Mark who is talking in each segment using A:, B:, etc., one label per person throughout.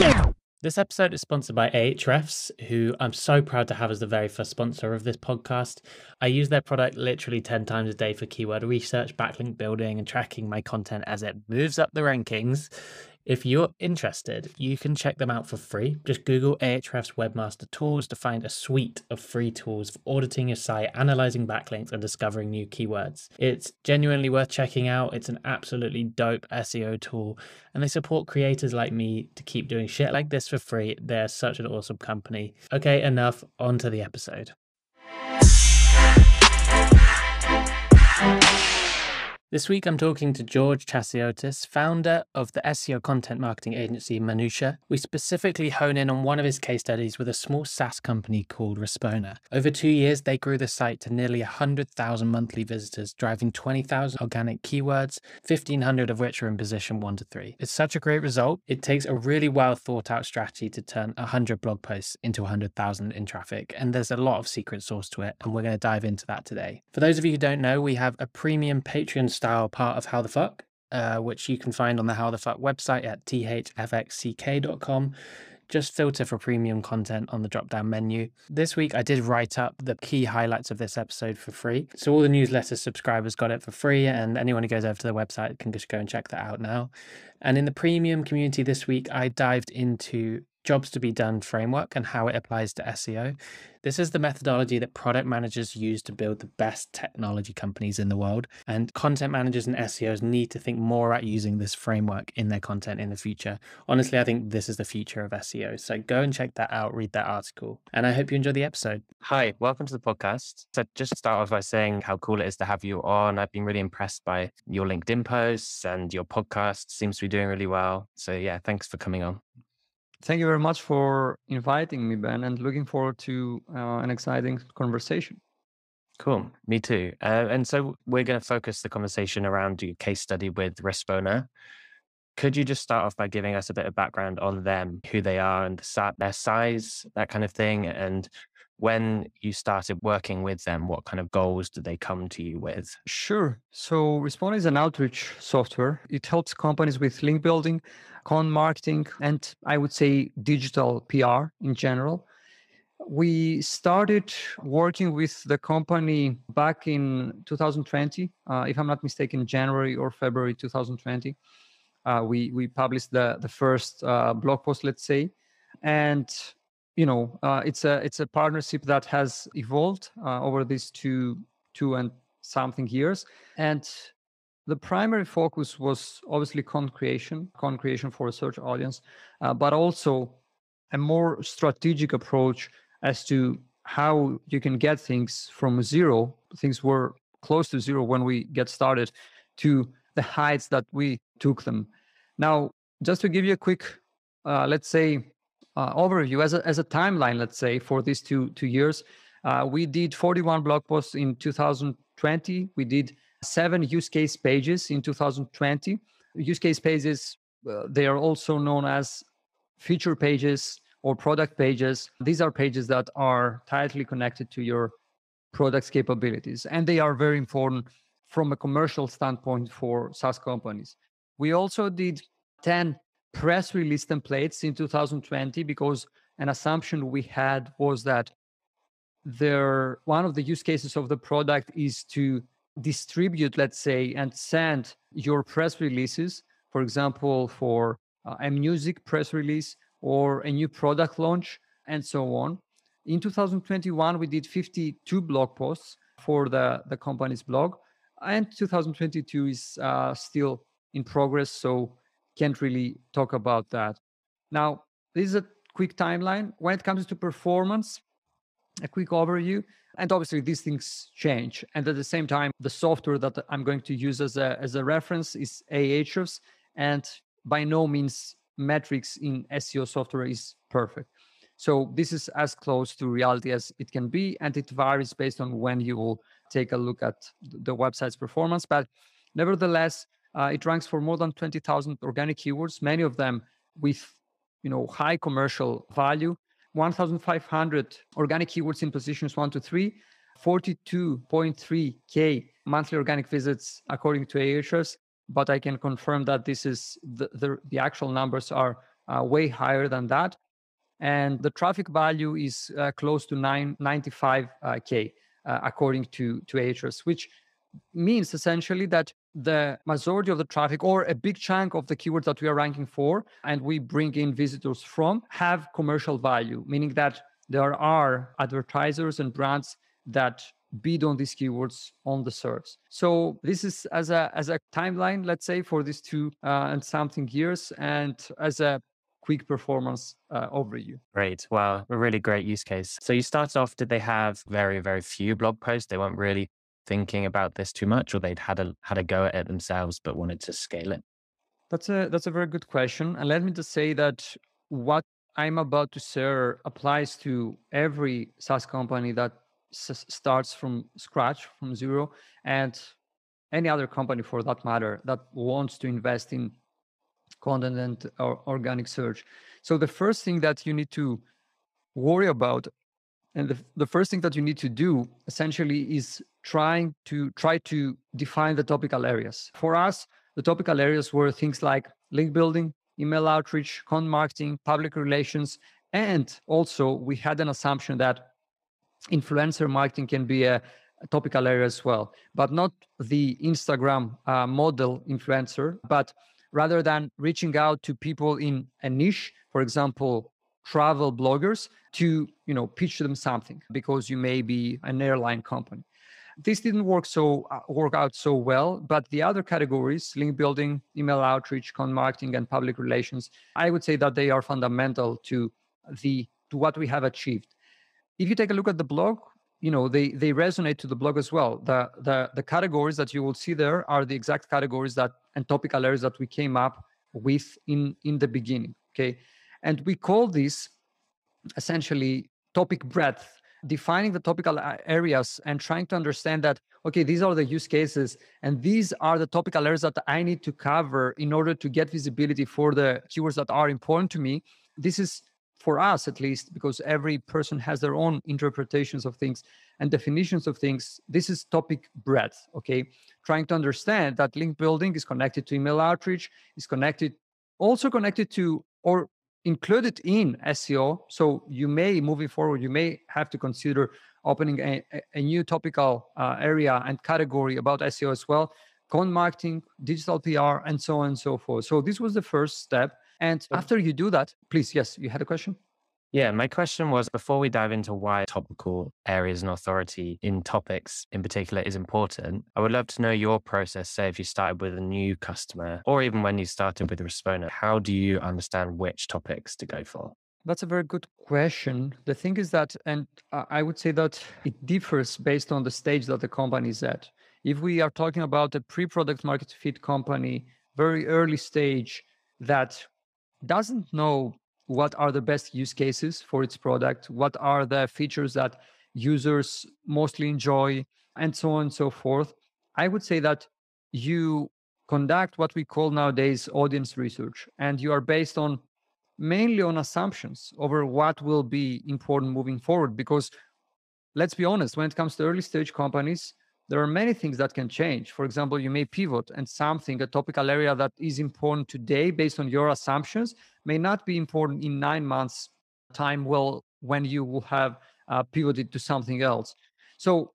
A: This episode is sponsored by Ahrefs, who I'm so proud to have as the very first sponsor of this podcast. I use their product literally 10 times a day for keyword research, backlink building, and tracking my content as it moves up the rankings. If you're interested, you can check them out for free. Just Google Ahrefs Webmaster Tools to find a suite of free tools for auditing your site, analyzing backlinks, and discovering new keywords. It's genuinely worth checking out. It's an absolutely dope SEO tool, and they support creators like me to keep doing shit like this for free. They're such an awesome company. Okay, enough. On to the episode. This week, I'm talking to George Chasiotis, founder of the SEO content marketing agency Manusha. We specifically hone in on one of his case studies with a small SaaS company called Respona. Over 2 years, they grew the site to nearly 100,000 monthly visitors, driving 20,000 organic keywords, 1,500 of which are in position 1 to 3. It's such a great result. It takes a really well thought out strategy to turn 100 blog posts into 100,000 in traffic, and there's a lot of secret sauce to it, and we're going to dive into that today. For those of you who don't know, we have a premium Patreon style part of How the Fuck, which you can find on the How the Fuck website at thfxck.com. Just filter for premium content on the drop-down menu. This week, I did write up the key highlights of this episode for free. So all the newsletter subscribers got it for free, and anyone who goes over to the website can just go and check that out now. And in the premium community this week, I dived into Jobs to be Done framework and how it applies to SEO. This is the methodology that product managers use to build the best technology companies in the world. And content managers and SEOs need to think more about using this framework in their content in the future. Honestly, I think this is the future of SEO. So go and check that out, read that article. And I hope you enjoy the episode. Hi, welcome to the podcast. So just start off by saying how cool it is to have you on. I've been really impressed by your LinkedIn posts, and your podcast seems to be doing really well. So yeah, thanks for coming on.
B: Thank you very much for inviting me, Ben, and looking forward to an exciting conversation.
A: Cool. Me too. And so we're going to focus the conversation around your case study with Respona. Could you just start off by giving us a bit of background on them, who they are and their size, that kind of thing, and when you started working with them, what kind of goals did they come to you with?
B: Sure. So Respona is an outreach software. It helps companies with link building, content marketing, and I would say digital PR in general. We started working with the company back in 2020, if I'm not mistaken, January or February 2020. We published the first blog post, let's say, and it's a partnership that has evolved over these two and something years. And the primary focus was obviously content creation for a search audience, but also a more strategic approach as to how you can get things from zero. Things were close to zero when we get started to the heights that we took them. Now, just to give you a quick, let's say, overview as a timeline, let's say, for these two years, we did 41 blog posts in 2020. We did 7 use case pages in 2020. Use case pages, they are also known as feature pages or product pages. These are pages that are tightly connected to your product's capabilities, and they are very important from a commercial standpoint for SaaS companies. We also did 10 press release templates in 2020 because an assumption we had was that one of the use cases of the product is to distribute, let's say, and send your press releases, for example, for a music press release or a new product launch, and so on. In 2021, we did 52 blog posts for the company's blog, and 2022 is still in progress, so can't really talk about that. Now, this is a quick timeline. When it comes to performance, a quick overview, and obviously these things change. And at the same time, the software that I'm going to use as a reference is Ahrefs, and by no means metrics in SEO software is perfect. So this is as close to reality as it can be, and it varies based on when you will take a look at the website's performance. But nevertheless, it ranks for more than 20,000 organic keywords, many of them with high commercial value. 1,500 organic keywords in positions 1 to 3, 42.3K monthly organic visits according to Ahrefs. But I can confirm that this is the actual numbers are way higher than that. And the traffic value is close to 95K, according to Ahrefs, which means essentially that the majority of the traffic, or a big chunk of the keywords that we are ranking for and we bring in visitors from, have commercial value, meaning that there are advertisers and brands that bid on these keywords on the SERPs. So this is as a timeline, let's say, for these 2 and something years, and as a quick performance overview.
A: Great. Well, a really great use case. So you started off, did they have very, very few blog posts? They weren't really thinking about this too much, or they'd had a go at it themselves, but wanted to scale it?
B: That's a very good question. And let me just say that what I'm about to share applies to every SaaS company that starts from scratch, from zero, and any other company for that matter that wants to invest in content and organic search. So the first thing that you need to worry about, and the first thing that you need to do essentially, is try to define the topical areas. For us, the topical areas were things like link building, email outreach, content marketing, public relations, and also we had an assumption that influencer marketing can be a topical area as well, but not the Instagram model influencer, but rather than reaching out to people in a niche, for example, travel bloggers, to pitch them something because you may be an airline company. This didn't work out so well, but the other categories, link building, email outreach, content marketing, and public relations, I would say that they are fundamental to what we have achieved. If you take a look at the blog, they resonate to the blog as well. The categories that you will see there are the exact categories and topical areas that we came up with in the beginning. Okay, and we call this essentially topic breadth, defining the topical areas and trying to understand that, okay, these are the use cases and these are the topical areas that I need to cover in order to get visibility for the keywords that are important to me. This is, for us at least, because every person has their own interpretations of things and definitions of things, this is topic breadth, okay? Trying to understand that link building is connected to email outreach, is also connected to, or included in SEO. So you may, moving forward, you may have to consider opening a new topical area and category about SEO as well, content marketing, digital PR, and so on and so forth. So this was the first step. And after you do that, please, yes, you had a question?
A: Yeah, my question was, before we dive into why topical areas and authority in topics in particular is important, I would love to know your process. Say if you started with a new customer, or even when you started with Respona, how do you understand which topics to go for?
B: That's a very good question. The thing is that, and I would say that it differs based on the stage that the company is at. If we are talking about a pre-product market fit company, very early stage, that doesn't know what are the best use cases for its product, what are the features that users mostly enjoy, and so on and so forth, I would say that you conduct what we call nowadays audience research, and you are based on mainly on assumptions over what will be important moving forward. Because let's be honest, when it comes to early stage companies, there are many things that can change. For example, you may pivot and a topical area that is important today based on your assumptions may not be important in 9 months time, when you will have pivoted to something else. So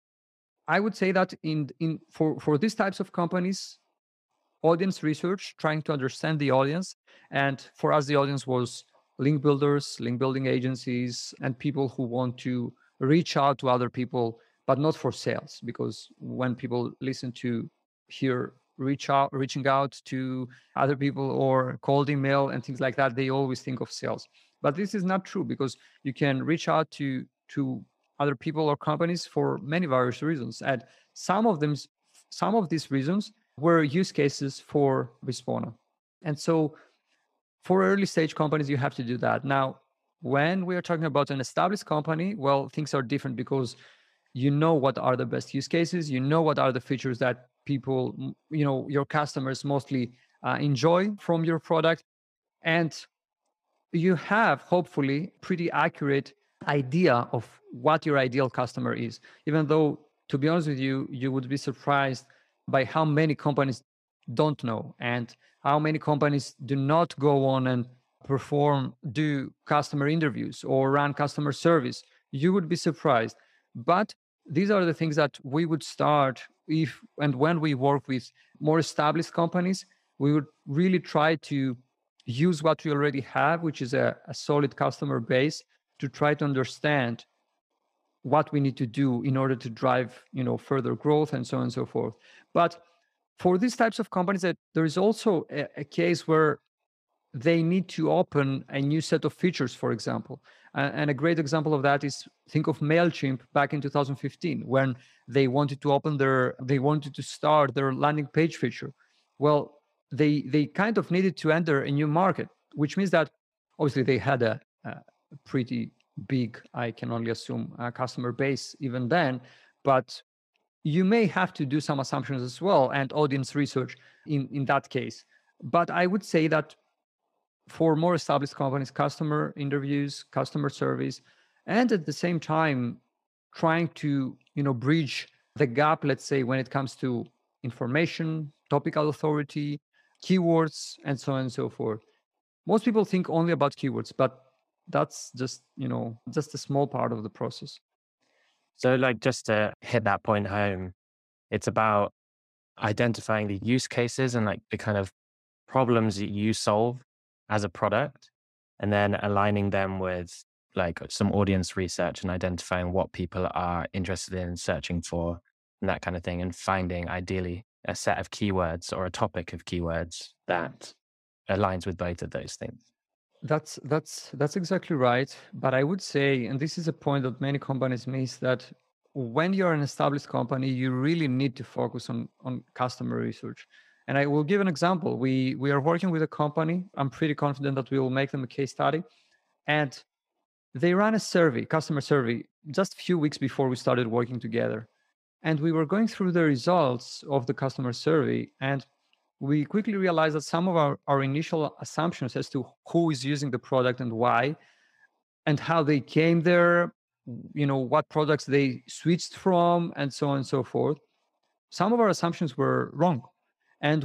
B: I would say that for these types of companies, audience research, trying to understand the audience. And for us, the audience was link builders, link building agencies, and people who want to reach out to other people, but not for sales. Because when people listen to hear reaching out to other people or cold email and things like that, they always think of sales. But this is not true, because you can reach out to other people or companies for many various reasons. And some of these reasons were use cases for Respona. And so for early stage companies, you have to do that. Now, when we are talking about an established company, well, things are different, because you know what are the best use cases, you know what are the features that people, your customers mostly enjoy from your product, and you have hopefully pretty accurate idea of what your ideal customer is. Even though, to be honest with you, you would be surprised by how many companies don't know, and how many companies do not go on and do customer interviews or run customer service, you would be surprised. But these are the things that we would start if and when we work with more established companies. We would really try to use what we already have, which is a solid customer base, to try to understand what we need to do in order to drive further growth and so on and so forth. But for these types of companies, that there is also a case where they need to open a new set of features, for example. And a great example of that is, think of MailChimp back in 2015, when they wanted to start their landing page feature. Well, they kind of needed to enter a new market, which means that obviously they had a pretty big, I can only assume, customer base even then. But you may have to do some assumptions as well and audience research in that case. But I would say that for more established companies, customer interviews, customer service, and at the same time trying to bridge the gap, let's say, when it comes to information, topical authority, keywords, and so on and so forth. Most people think only about keywords, but that's just a small part of the process.
A: So, like, just to hit that point home, it's about identifying the use cases and like the kind of problems that you solve as a product, and then aligning them with like some audience research and identifying what people are interested in searching for and that kind of thing, and finding ideally a set of keywords or a topic of keywords that aligns with both of those things.
B: That's exactly right. But I would say, and this is a point that many companies miss, that when you're an established company, you really need to focus on customer research. And I will give an example. We are working with a company. I'm pretty confident that we will make them a case study. And they ran a survey, customer survey, just a few weeks before we started working together. And we were going through the results of the customer survey, and we quickly realized that some of our initial assumptions as to who is using the product and why, and how they came there, what products they switched from, and so on and so forth. Some of our assumptions were wrong. And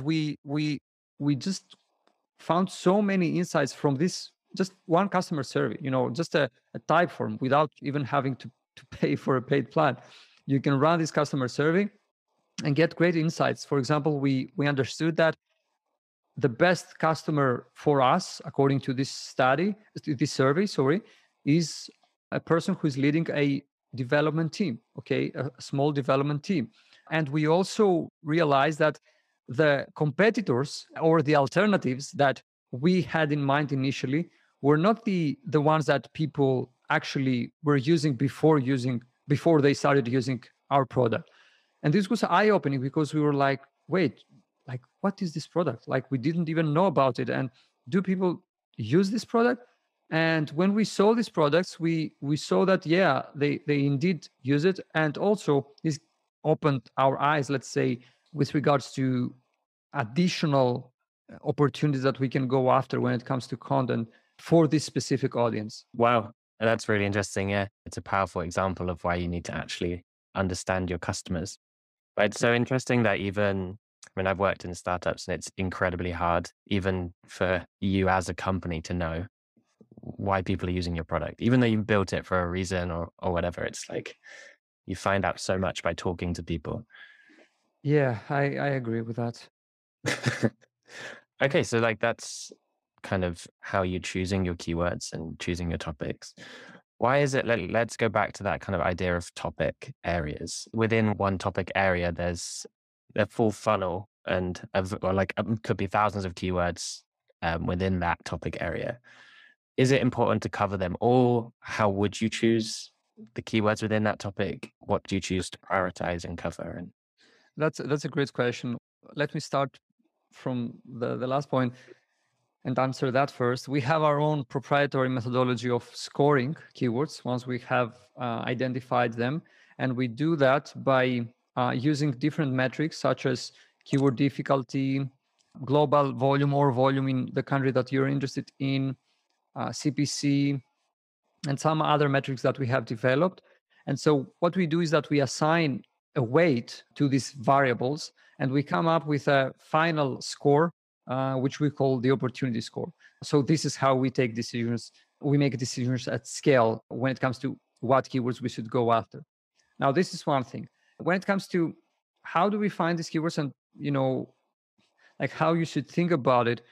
B: we just found so many insights from this just one customer survey, just a type form without even having to pay for a paid plan. You can run this customer survey and get great insights. For example, we understood that the best customer for us, according to this survey, is a person who is leading a development team, okay, a small development team. And we also realized that the competitors or the alternatives that we had in mind initially were not the ones that people actually were using before they started using our product. And this was eye-opening, because we were like, wait, like, what is this product? Like, we didn't even know about it. And do people use this product? And when we saw these products, we saw that, yeah, they indeed use it. And also this opened our eyes, let's say, with regards to additional opportunities that we can go after when it comes to content for this specific audience.
A: Wow, that's really interesting. Yeah, it's a powerful example of why you need to actually understand your customers. But it's so interesting that I've worked in startups, and it's incredibly hard, even for you as a company, to know why people are using your product, even though you built it for a reason or whatever. It's like you find out so much by talking to people.
B: Yeah, I agree with that.
A: Okay, so like that's kind of how you're choosing your keywords and choosing your topics. Why is it? Let's go back to that kind of idea of topic areas. Within one topic area, there's a full funnel, and could be thousands of keywords within that topic area. Is it important to cover them all? How would you choose the keywords within that topic? What do you choose to prioritize and cover? And
B: that's a great question. Let me start from the last point and answer that first. We have our own proprietary methodology of scoring keywords once we have identified them. And we do that by using different metrics, such as keyword difficulty, global volume or volume in the country that you're interested in, CPC, and some other metrics that we have developed. And so what we do is that we assign a weight to these variables, and we come up with a final score which we call the opportunity score. So this is how we take decisions. We make decisions at scale when it comes to what keywords we should go after. Now, this is one thing. When it comes to how do we find these keywords and, like how you should think about it,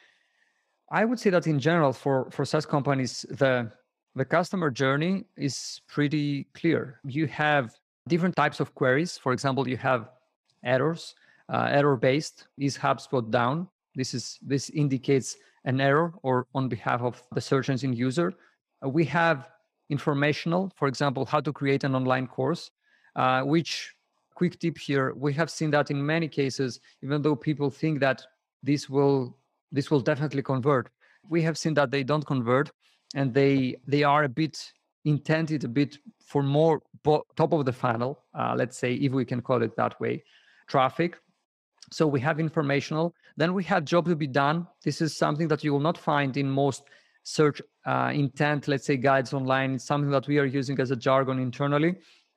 B: I would say that in general, for SaaS companies, the customer journey is pretty clear. You have different types of queries. For example, you have errors. Error-based, is HubSpot down? This indicates an error or on behalf of the search engine user. We have informational, for example, how to create an online course, which, quick tip here, we have seen that in many cases, even though people think that this will definitely convert, we have seen that they don't convert, and they are a bit intended a bit for more top of the funnel, let's say, if we can call it that way, traffic. So we have informational. Then we have job to be done. This is something that you will not find in most search intent, let's say, guides online. It's something that we are using as a jargon internally,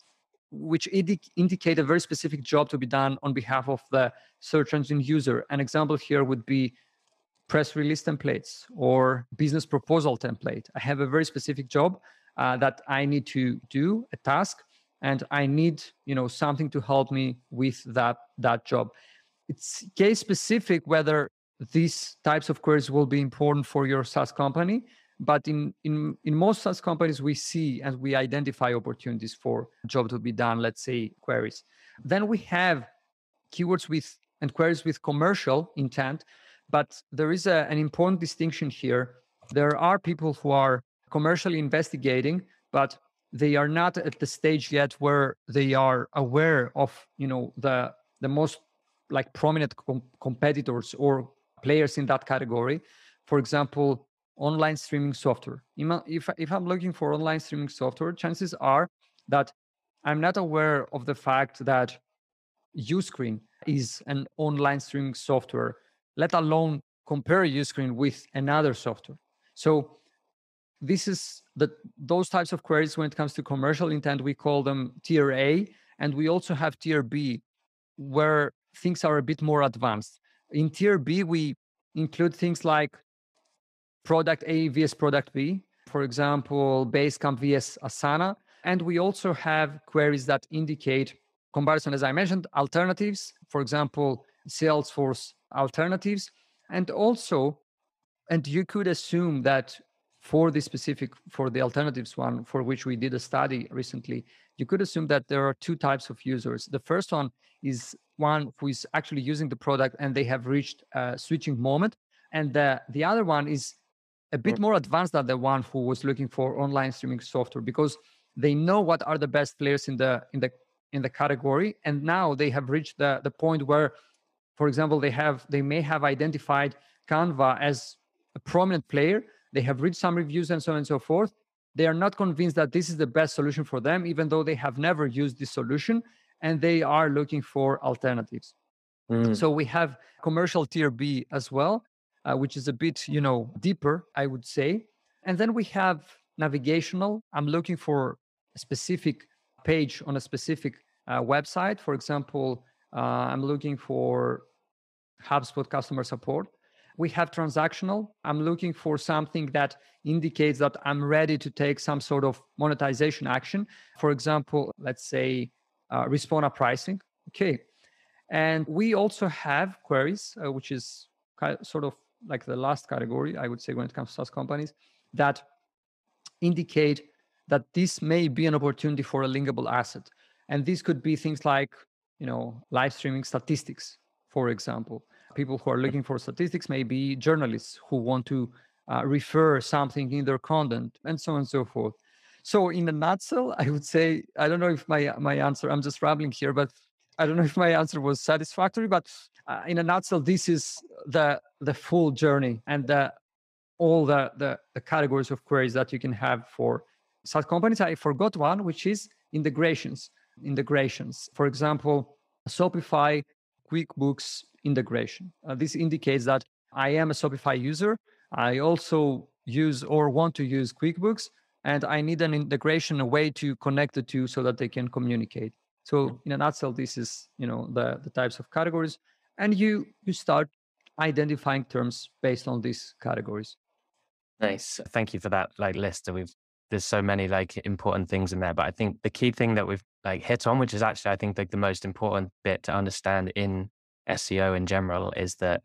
B: which indicate a very specific job to be done on behalf of the search engine user. An example here would be press release templates or business proposal template. I have a very specific job that I need to do, a task, and I need something to help me with that job. It's case specific whether these types of queries will be important for your SaaS company, but in most SaaS companies, we see and we identify opportunities for job to be done, let's say, queries. Then we have keywords and queries with commercial intent, but there is an important distinction here. There are people who are commercially investigating, but they are not at the stage yet where they are aware of the most like prominent competitors or players in that category. For example, online streaming software. If I'm looking for online streaming software, chances are that I'm not aware of the fact that Uscreen is an online streaming software, let alone compare Uscreen with another software. So this is those types of queries. When it comes to commercial intent, we call them tier A, and we also have tier B, where things are a bit more advanced. In tier B, we include things like product A vs product B, for example, Basecamp vs Asana. And we also have queries that indicate comparison, as I mentioned, alternatives, for example, Salesforce alternatives. And you could assume that for the alternatives one, for which we did a study recently, you could assume that there are two types of users. The first one is one who is actually using the product and they have reached a switching moment. And the other one is a bit more advanced than the one who was looking for online streaming software, because they know what are the best players in the category. And now they have reached the point where, for example, they may have identified Canva as a prominent player. They have read some reviews and so on and so forth. They are not convinced that this is the best solution for them, even though they have never used this solution, and they are looking for alternatives. So we have commercial tier B as well, which is a bit, deeper, I would say. And then we have navigational. I'm looking for a specific page on a specific website. For example, I'm looking for HubSpot customer support. We have transactional. I'm looking for something that indicates that I'm ready to take some sort of monetization action. For example, let's say Respona pricing. Okay. And we also have queries, which is sort of like the last category, I would say, when it comes to SaaS companies, that indicate that this may be an opportunity for a linkable asset. And this could be things like, live streaming statistics, for example. People who are looking for statistics may be journalists who want to refer something in their content, and so on and so forth. So in a nutshell, I would say, I don't know if my answer, I'm just rambling here, but I don't know if my answer was satisfactory, but in a nutshell, this is the full journey and all the categories of queries that you can have for SaaS companies. I forgot one, which is integrations. For example, Shopify QuickBooks integration. This indicates that I am a Shopify user. I also use or want to use QuickBooks, and I need an integration, a way to connect the two so that they can communicate. So in a nutshell, this is the types of categories, and you start identifying terms based on these categories.
A: Nice. Thank you for that list. There's so many important things in there, but I think the key thing that we've hit on, which is actually I think the most important bit to understand in SEO in general, is that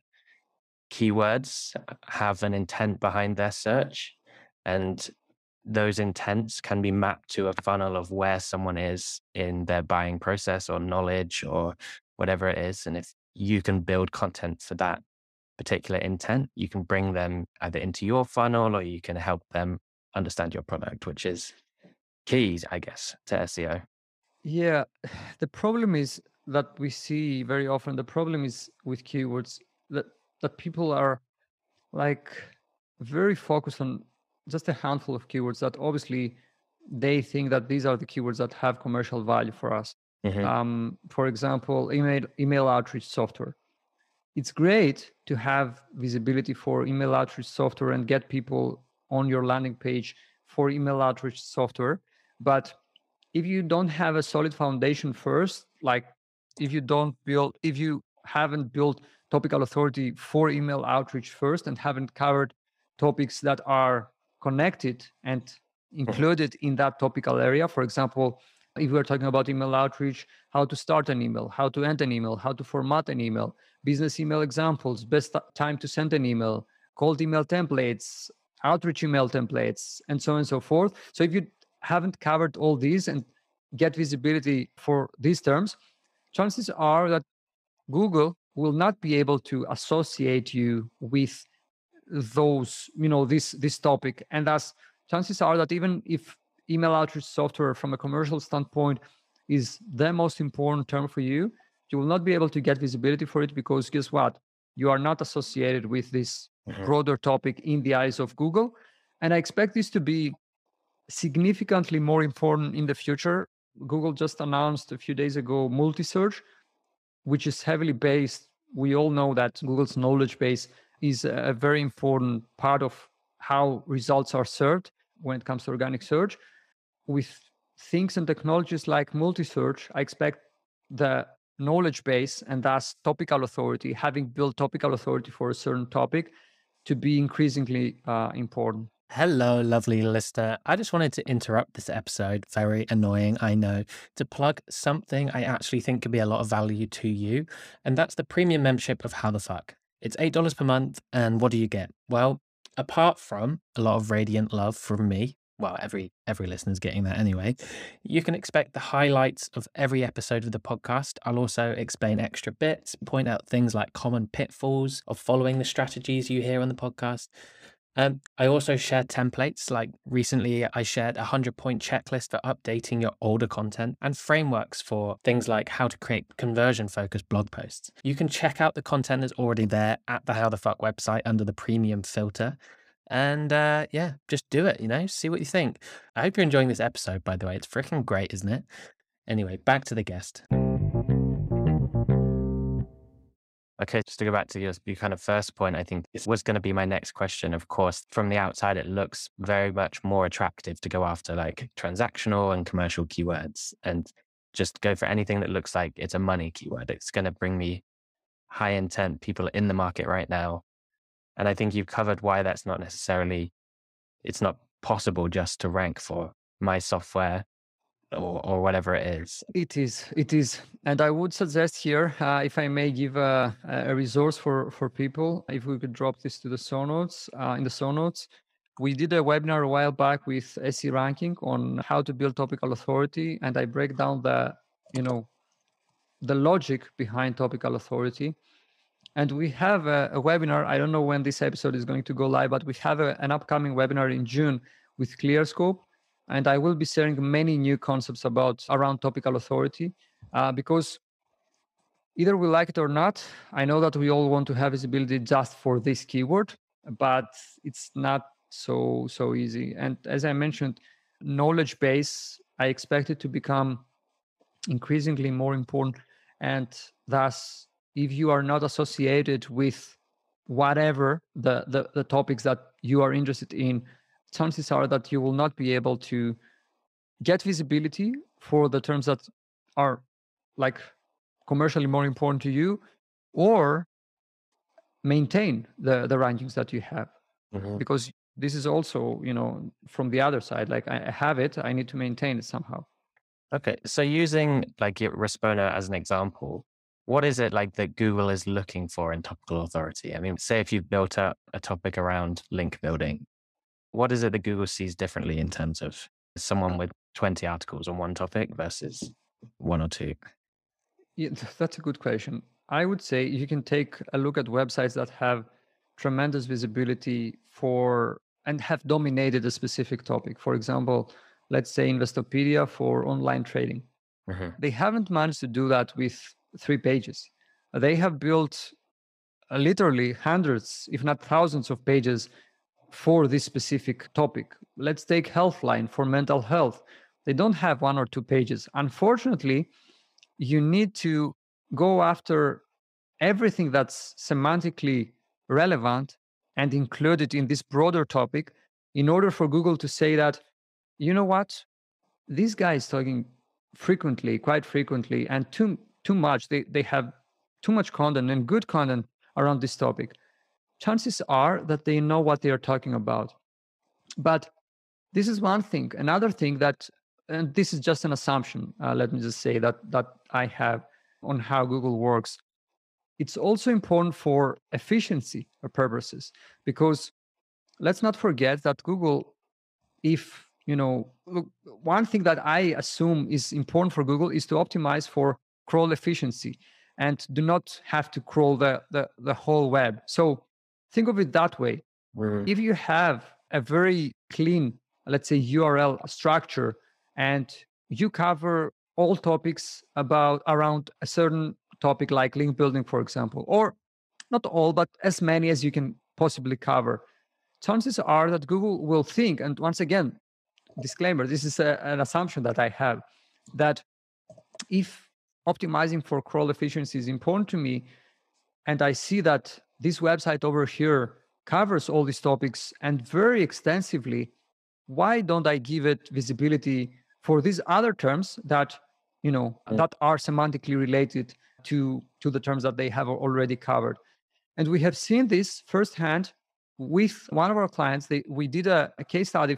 A: keywords have an intent behind their search, and those intents can be mapped to a funnel of where someone is in their buying process or knowledge or whatever it is. And if you can build content for that particular intent, you can bring them either into your funnel or you can help them understand your product, which is key, I guess, to SEO.
B: Yeah, the problem is that we see very often. The problem is with keywords that people are like very focused on just a handful of keywords that obviously they think that these are the keywords that have commercial value for us. For example, email outreach software. It's great to have visibility for email outreach software and get people on your landing page for email outreach software. But if you don't have a solid foundation first, like if you haven't built topical authority for email outreach first and haven't covered topics that are connected and included in that topical area, for example, if we're talking about email outreach, how to start an email, how to end an email, how to format an email, business email examples, best time to send an email, cold email templates, outreach email templates, and so on and so forth. So if you haven't covered all these and get visibility for these terms, chances are that Google will not be able to associate you with those, this topic. And thus, chances are that even if email outreach software from a commercial standpoint is the most important term for you, you will not be able to get visibility for it because guess what? You are not associated with this broader topic in the eyes of Google. And I expect this to be significantly more important in the future. Google just announced a few days ago multi-search, which is heavily based. We all know that Google's knowledge base is a very important part of how results are served when it comes to organic search. With things and technologies like multi-search, I expect the knowledge base and thus topical authority, having built topical authority for a certain topic, to be increasingly important.
A: Hello, lovely listener. I just wanted to interrupt this episode, very annoying, I know, to plug something I actually think could be a lot of value to you. And that's the premium membership of How the Fuck. It's $8 per month. And what do you get? Well, apart from a lot of radiant love from me, well, every listener's getting that anyway, you can expect the highlights of every episode of the podcast. I'll also explain extra bits, point out things like common pitfalls of following the strategies you hear on the podcast. I also share templates. Like recently, I shared a 100-point checklist for updating your older content and frameworks for things like how to create conversion-focused blog posts. You can check out the content that's already there at the How the Fuck website under the premium filter. And yeah, just do it, see what you think. I hope you're enjoying this episode, by the way. It's freaking great, isn't it? Anyway, back to the guest. Okay, just to go back to your kind of first point, I think this was going to be my next question. Of course, from the outside, it looks very much more attractive to go after like transactional and commercial keywords and just go for anything that looks like it's a money keyword. It's going to bring me high intent people in the market right now. And I think you've covered why that's not necessarily, it's not possible just to rank for my software or whatever it is.
B: It is. And I would suggest here, if I may give a resource for people, if we could drop this to the show notes, in the show notes. We did a webinar a while back with SE Ranking on how to build topical authority. And I break down the logic behind topical authority. And we have a webinar. I don't know when this episode is going to go live, but we have an upcoming webinar in June with ClearScope. And I will be sharing many new concepts around topical authority because either we like it or not, I know that we all want to have visibility just for this keyword, but it's not so easy. And as I mentioned, knowledge base, I expect it to become increasingly more important. And thus, if you are not associated with whatever the topics that you are interested in, chances are that you will not be able to get visibility for the terms that are like commercially more important to you, or maintain the rankings that you have,
A: Hmm.
B: because this is also, from the other side, like I have it, I need to maintain it somehow.
A: Okay, so using like your Respona as an example, what is it like that Google is looking for in topical authority? I mean, say if you've built up a topic around link building, what is it that Google sees differently in terms of someone with 20 articles on one topic versus one or two?
B: Yeah, that's a good question. I would say you can take a look at websites that have tremendous visibility for and have dominated a specific topic. For example, let's say Investopedia for online trading.
A: Hmm.
B: They haven't managed to do that with 3 pages. They have built literally hundreds, if not thousands, of pages for this specific topic. Let's take Healthline for mental health. They don't have 1 or 2 pages. Unfortunately, you need to go after everything that's semantically relevant and include it in this broader topic in order for Google to say that, you know what, this guy is talking frequently, quite frequently, and too much. They have too much content and good content around this topic. Chances are that they know what they are talking about. But this is one thing. Another thing that, and this is just an assumption, let me just say that I have on how Google works. It's also important for efficiency purposes, because let's not forget that Google, if look, one thing that I assume is important for Google is to optimize for crawl efficiency and do not have to crawl the whole web. So think of it that way.
A: Mm.
B: If you have a very clean, let's say, URL structure, and you cover all topics about around a certain topic like link building, for example, or not all, but as many as you can possibly cover, chances are that Google will think, and once again, disclaimer, this is an assumption that I have, that if optimizing for crawl efficiency is important to me, and I see that this website over here covers all these topics and very extensively, why don't I give it visibility for these other terms that that are semantically related to the terms that they have already covered? And we have seen this firsthand with one of our clients. We did a case study,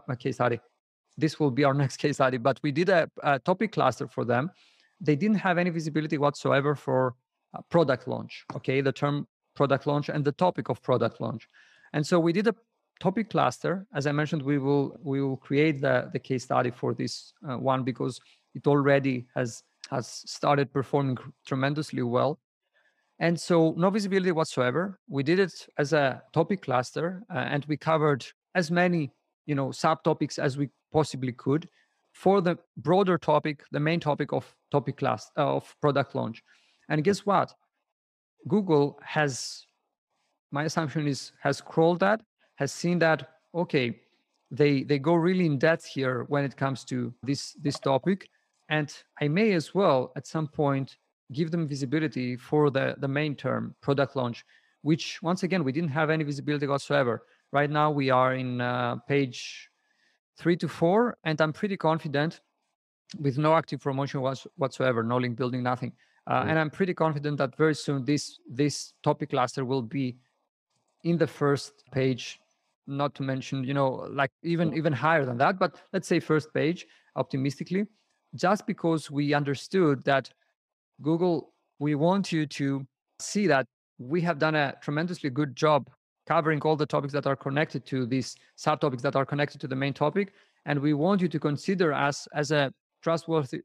B: this will be our next case study, but we did a topic cluster for them. They didn't have any visibility whatsoever for product launch, okay, the term product launch and the topic of product launch. And so we did a topic cluster. As I mentioned, we will create the case study for this one, because it already has started performing tremendously well. And so no visibility whatsoever. We did it as a topic cluster, and we covered as many subtopics as we possibly could for the broader topic, the main topic of topic class of product launch. And guess what? Google has, my assumption is, has crawled that, has seen that, okay, they go really in depth here when it comes to this topic, and I may as well at some point give them visibility for the main term product launch, which once again we didn't have any visibility whatsoever. Right now we are in page 3 to 4, and I'm pretty confident, with no active promotion whatsoever, no link building, nothing. And I'm pretty confident that very soon this topic cluster will be in the first page, not to mention, like even higher than that, but let's say first page, optimistically, just because we understood that Google, we want you to see that we have done a tremendously good job covering all the topics that are connected to these subtopics that are connected to the main topic. And we want you to consider us as a trustworthy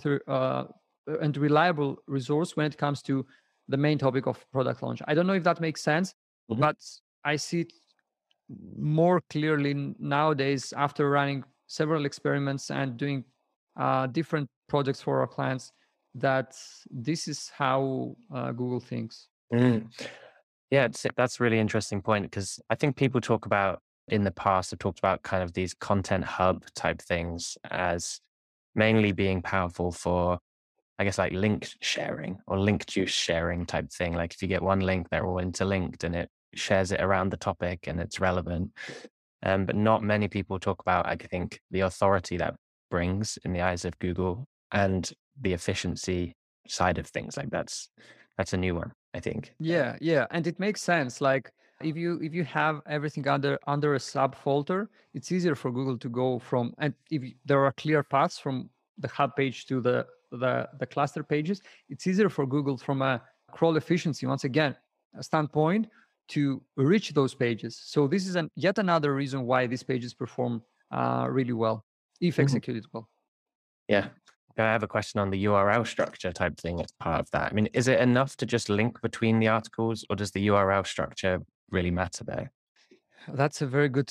B: and reliable resource when it comes to the main topic of product launch. I don't know if that makes sense,
A: Mhm.
B: but I see it more clearly nowadays after running several experiments and doing different projects for our clients, that this is how Google thinks.
A: Mm. Yeah, that's a really interesting point, because I think people talk about, in the past, have talked about kind of these content hub type things as mainly being powerful for, I guess, like link sharing or link juice sharing type thing. Like if you get one link, they're all interlinked and it shares it around the topic and it's relevant. But not many people talk about, I think, the authority that brings in the eyes of Google and the efficiency side of things. Like
C: That's a new one, I think.
B: Yeah, and it makes sense. Like if you have everything under a subfolder, it's easier for Google to go from, and there are clear paths from the hub page to the cluster pages. It's easier for Google from a crawl efficiency, once again, a standpoint, to reach those pages. So this is yet another reason why these pages perform really well if
C: Mhm.
B: executed well.
C: Yeah. I have a question on the URL structure type thing as part of that. I mean, is it enough to just link between the articles, or does the URL structure really matter there?
B: That's a very good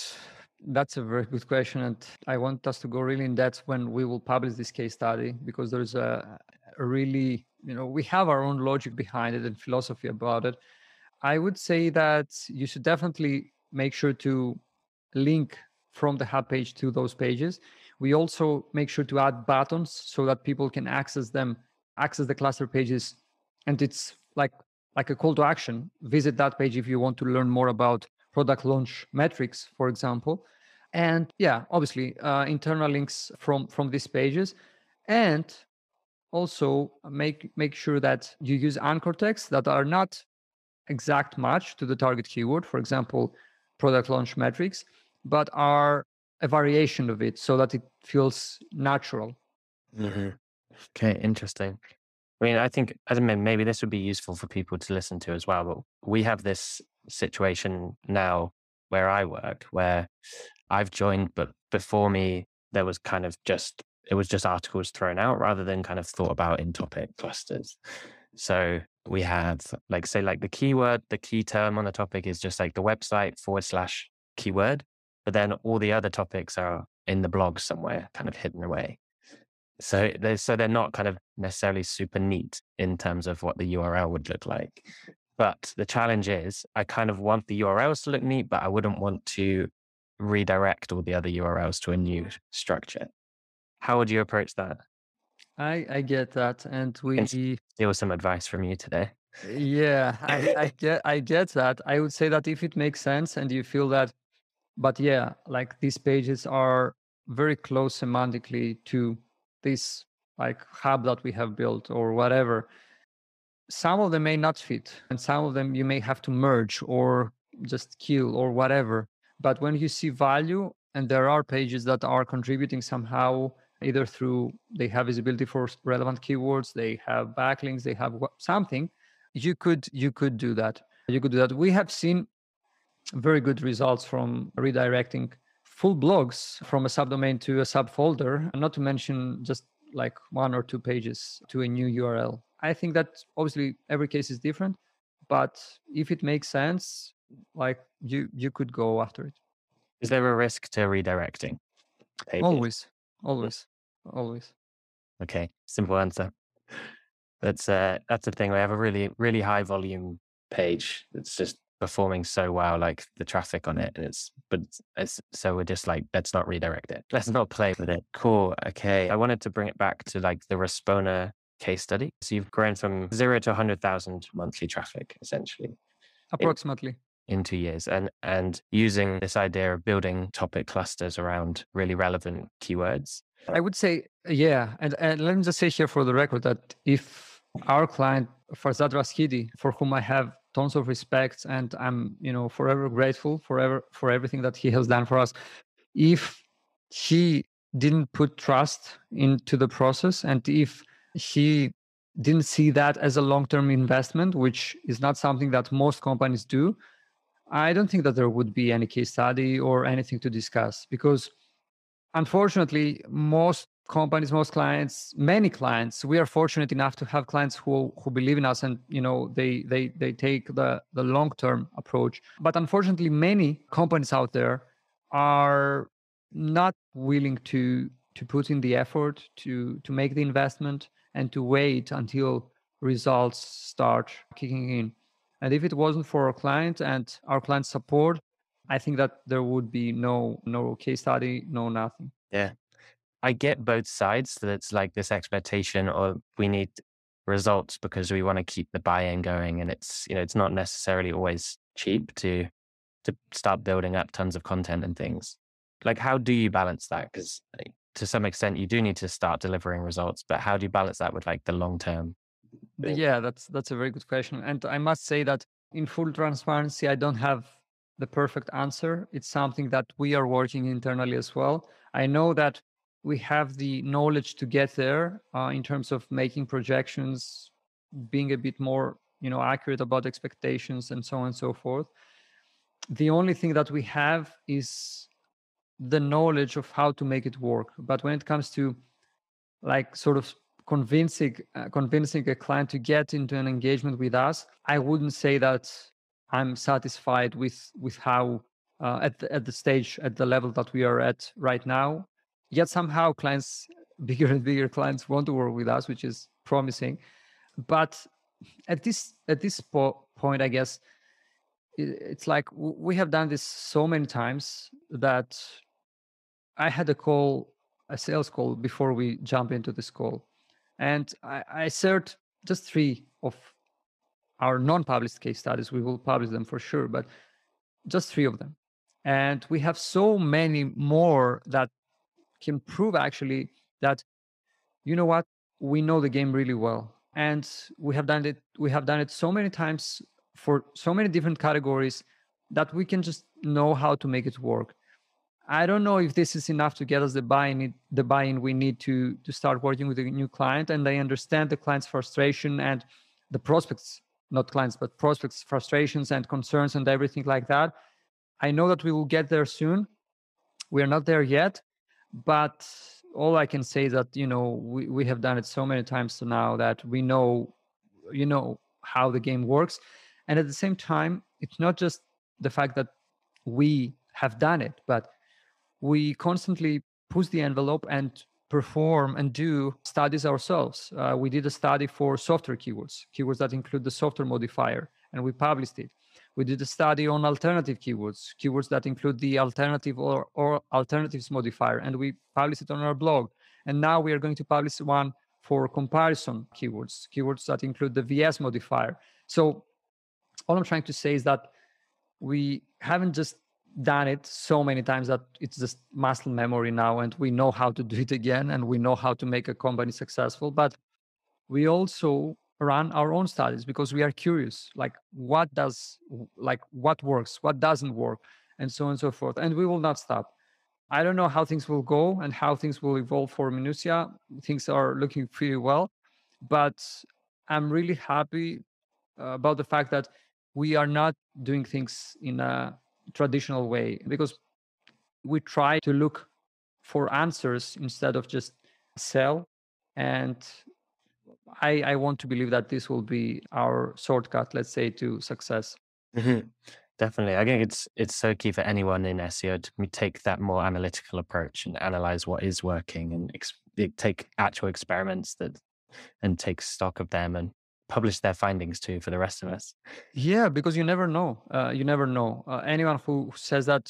B: question, and I want us to go really in depth when we will publish this case study, because there's a really, we have our own logic behind it and philosophy about it. I would say that you should definitely make sure to link from the hub page to those pages. We also make sure to add buttons so that people can access the cluster pages, and it's like a call to action. Visit that page if you want to learn more about product launch metrics, for example. And yeah, obviously internal links from these pages, and also make sure that you use anchor texts that are not exact match to the target keyword, for example, product launch metrics, but are a variation of it so that it feels natural.
C: Mm-hmm. Okay, interesting. I mean, I think, I don't know, maybe this would be useful for people to listen to as well. But we have this situation now where I work, where I've joined, but before me, there was kind of it was just articles thrown out rather than kind of thought about in topic clusters. So we have the keyword, the key term on the topic is just like the website / keyword, but then all the other topics are in the blog somewhere, kind of hidden away. So they're not kind of necessarily super neat in terms of what the URL would look like. But the challenge is I kind of want the URLs to look neat, but I wouldn't want to redirect all the other URLs to a new structure. How would you approach that?
B: I get that, and
C: Can steal some advice from you today.
B: yeah, I get that. I would say that if it makes sense and you feel that, but yeah, like these pages are very close semantically to this like hub that we have built or whatever. Some of them may not fit, and some of them you may have to merge or just kill or whatever. But when you see value, and there are pages that are contributing somehow, either through they have visibility for relevant keywords, they have backlinks, they have something, you could do that. You could do that. We have seen very good results from redirecting full blogs from a subdomain to a subfolder, and not to mention just like 1 or 2 pages to a new URL. I think that obviously every case is different, but if it makes sense, like you could go after it.
C: Is there a risk to redirecting pages?
B: Always.
C: Okay, simple answer. That's the thing. We have a really, really high volume page that's just performing so well, like the traffic on it. So we're just like, let's not redirect it. Let's not play with it. Cool. Okay. I wanted to bring it back to like the Respona case study. So you've grown from 0 to 100,000 monthly traffic, essentially,
B: Approximately.
C: in 2 years, and using this idea of building topic clusters around really relevant keywords.
B: I would say, yeah. And let me just say here for the record that if our client, Farzad Rashidi, for whom I have tons of respect and I'm, forever grateful for everything that he has done for us, if he didn't put trust into the process, and if he didn't see that as a long-term investment, which is not something that most companies do, I don't think that there would be any case study or anything to discuss, because unfortunately, most companies, most clients, many clients, we are fortunate enough to have clients who believe in us, and they take the long-term approach. But unfortunately, many companies out there are not willing to put in the effort to make the investment and to wait until results start kicking in. And if it wasn't for our client and our client support, I think that there would be no case study, no nothing.
C: Yeah. I get both sides, that it's like this expectation or we need results because we want to keep the buy-in going. And it's not necessarily always cheap to start building up tons of content and things. Like, how do you balance that? Because to some extent you do need to start delivering results, but how do you balance that with like the long-term
B: Yeah, that's a very good question. And I must say that in full transparency, I don't have the perfect answer. It's something that we are working internally as well. I know that we have the knowledge to get there in terms of making projections, being a bit more, accurate about expectations and so on and so forth. The only thing that we have is the knowledge of how to make it work. But when it comes to like sort of convincing a client to get into an engagement with us, I wouldn't say that I'm satisfied with how at the level that we are at right now. Yet somehow clients, bigger and bigger clients, want to work with us, which is promising. But at this point, I guess it's like we have done this so many times that I had a sales call before we jump into this call. And I shared just 3 of our non-published case studies. We will publish them for sure, but just 3 of them. And we have so many more that can prove actually that, you know what, we know the game really well. And we have done it so many times for so many different categories that we can just know how to make it work. I don't know if this is enough to get us the buy-in we need to start working with a new client. And I understand the client's frustration and the prospects, not clients, but prospects' frustrations and concerns and everything like that. I know that we will get there soon. We are not there yet, but all I can say is that, we have done it so many times now that we know, how the game works. And at the same time, it's not just the fact that we have done it, but we constantly push the envelope and perform and do studies ourselves. We did a study for software keywords that include the software modifier, and we published it. We did a study on alternative keywords that include the alternative or alternatives modifier, and we published it on our blog. And now we are going to publish one for comparison keywords that include the VS modifier. So all I'm trying to say is that we haven't just done it so many times that it's just muscle memory now, and we know how to do it again, and we know how to make a company successful. But we also run our own studies because we are curious, like what works, what doesn't work, and so on and so forth. And we will not stop. I don't know how things will go and how things will evolve for Minutia. Things are looking pretty well, but I'm really happy about the fact that we are not doing things in a traditional way, because we try to look for answers instead of just sell. And I want to believe that this will be our shortcut, let's say, to success.
C: Definitely. I think it's so key for anyone in SEO to take that more analytical approach and analyze what is working and take actual experiments and take stock of them and publish their findings too for the rest of us.
B: Yeah, because you never know. Anyone who says that,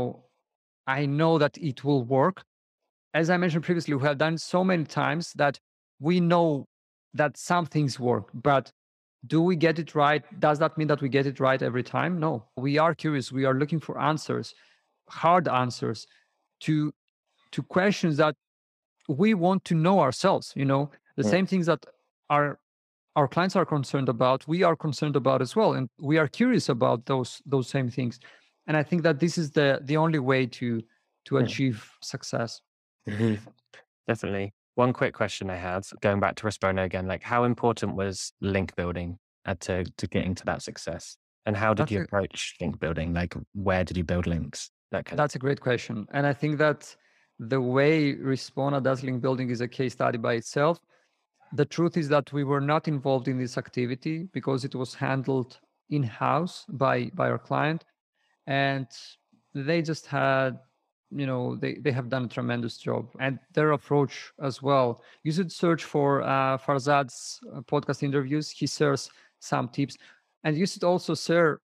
B: I know that it will work. As I mentioned previously, we have done so many times that we know that some things work, but do we get it right? Does that mean that we get it right every time? No, we are curious. We are looking for answers, hard answers to questions that we want to know ourselves. The same things that our clients are concerned about, we are concerned about as well, and we are curious about those same things. And I think that this is the only way to achieve success.
C: Definitely. One quick question I had, going back to Respono again, like how important was link building to getting to that success? And how did you approach link building? Like where did you build links?
B: That's a great question. And I think that the way Respono does link building is a case study by itself. The truth is that we were not involved in this activity because it was handled in-house by our client. And they just had, they have done a tremendous job. And their approach as well. You should search for Farzad's podcast interviews. He shares some tips. And you should also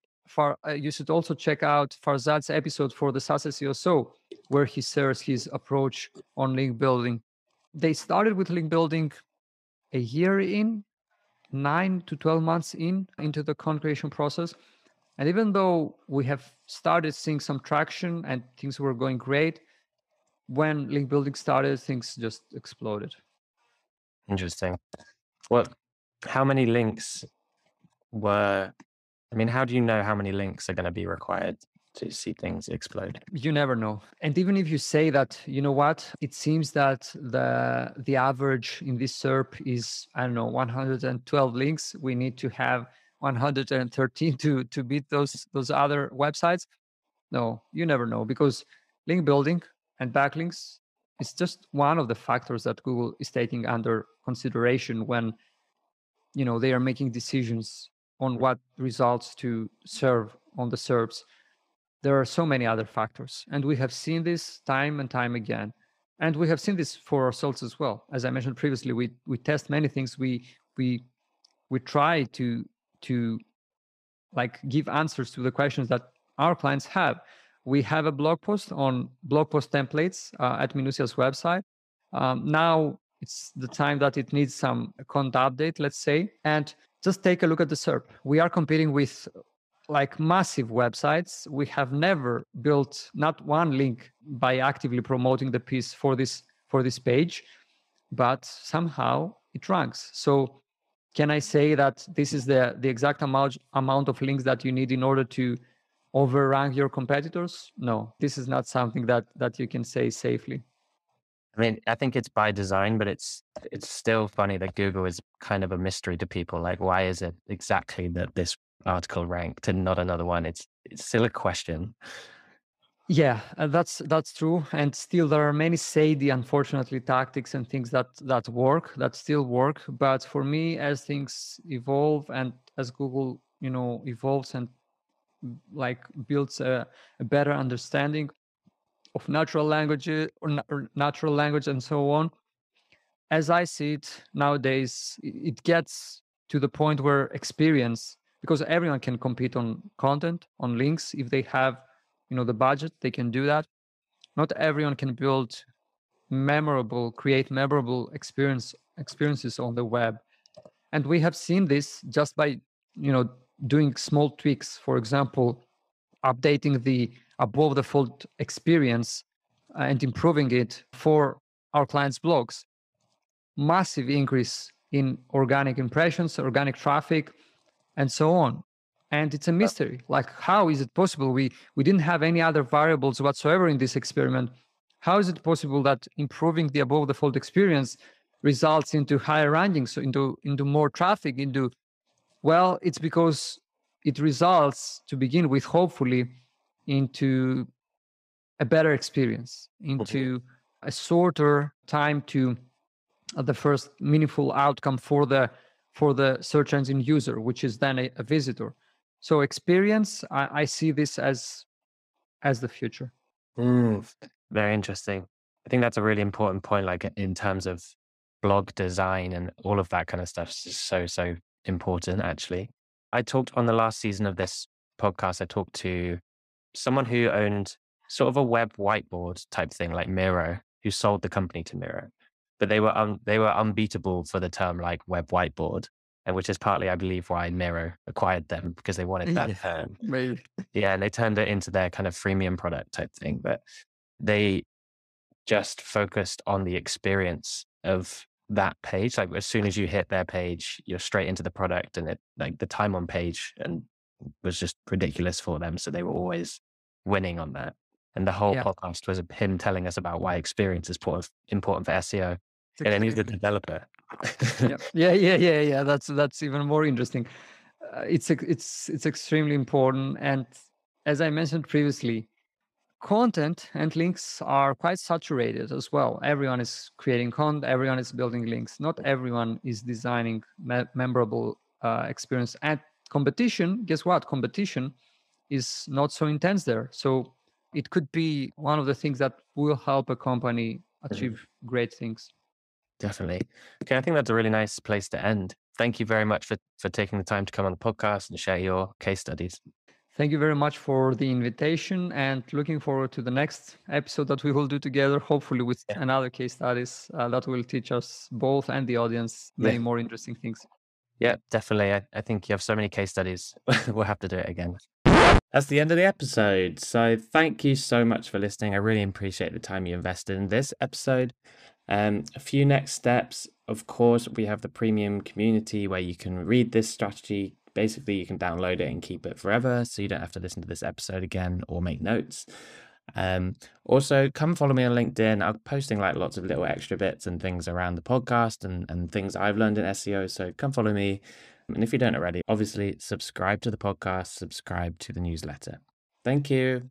B: check out Farzad's episode for the SaaS SEO Show, where he shares his approach on link building. They started with link building a year in, 9 to 12 months into the content creation process. And even though we have started seeing some traction and things were going great, when link building started, things just exploded.
C: Interesting. Well, how many links how do you know how many links are going to be required to see things explode?
B: You never know. And even if you say that, you know what, it seems that the average in this SERP is, I don't know, 112 links. We need to have 113 to beat those other websites. No, you never know, because link building and backlinks is just one of the factors that Google is taking under consideration when, you know, they are making decisions on what results to serve on the SERPs. There are so many other factors, and we have seen this time and time again, and we have seen this for ourselves as well. As I mentioned previously, we test many things. We try to like give answers to the questions that our clients have. We have a blog post on blog post templates at Minucia's website. Now it's the time that it needs some content update, let's say, and just take a look at the SERP. We are competing with like massive websites. We have never built not one link by actively promoting the piece for this page, but somehow it ranks. So can I say that this is the exact amount of links that you need in order to overrank your competitors? No, this is not something that you can say safely.
C: I mean, I think it's by design, but it's still funny that Google is kind of a mystery to people. Like, why is it exactly that this article ranked and not another one? It's still a question.
B: Yeah, that's true. And still, there are many shady, unfortunately, tactics and things that still work. But for me, as things evolve and as Google, you know, evolves and like builds a better understanding of natural language or natural language and so on, as I see it nowadays, it gets to the point where experience, because everyone can compete on content, on links, if they have, you know, the budget, they can do that. Not everyone can create memorable experiences on the web. And we have seen this just by, you know, doing small tweaks. For example, updating the above the fold experience and improving it for our clients' blogs. Massive increase in organic impressions, organic traffic, and so on. And it's a mystery. Like, how is it possible? We didn't have any other variables whatsoever in this experiment. How is it possible that improving the above the fold experience results into higher rankings, so into more traffic, well, it's because it results, to begin with, hopefully, into a better experience, into a shorter time to the first meaningful outcome for the search engine user, which is then a visitor. So experience, I see this as the future.
C: Very interesting. I think that's a really important point, like in terms of blog design and all of that kind of stuff is so important, actually. I talked on the last season of this podcast, I talked to someone who owned sort of a web whiteboard type thing, like Miro, who sold the company to Miro. But they were unbeatable for the term like web whiteboard, and which is partly, I believe, why Miro acquired them, because they wanted that term.
B: Maybe.
C: Yeah, and they turned it into their kind of freemium product type thing. But they just focused on the experience of that page. Like, as soon as you hit their page, you're straight into the product, and it, like, the time on page and was just ridiculous for them. So they were always winning on that. And the whole podcast was him telling us about why experience is important for SEO. And then he's a developer.
B: Yeah. That's even more interesting. It's extremely important. And as I mentioned previously, content and links are quite saturated as well. Everyone is creating content. Everyone is building links. Not everyone is designing memorable experience. And competition, guess what? Competition is not so intense there. So it could be one of the things that will help a company achieve great things.
C: Definitely. Okay, I think that's a really nice place to end. Thank you very much for taking the time to come on the podcast and share your case studies.
B: Thank you very much for the invitation, and looking forward to the next episode that we will do together, hopefully with another case studies that will teach us both and the audience many more interesting things.
C: Yeah, definitely. I think you have so many case studies. We'll have to do it again.
A: That's the end of the episode. So thank you so much for listening. I really appreciate the time you invested in this episode. A few next steps.
C: Of course, we have the premium community where you can read this strategy. Basically, you can download it and keep it forever, so you don't have to listen to this episode again or make notes. Also, come follow me on LinkedIn. I'm posting like lots of little extra bits and things around the podcast and things I've learned in SEO. So come follow me. And if you don't already, obviously subscribe to the podcast, subscribe to the newsletter. Thank you.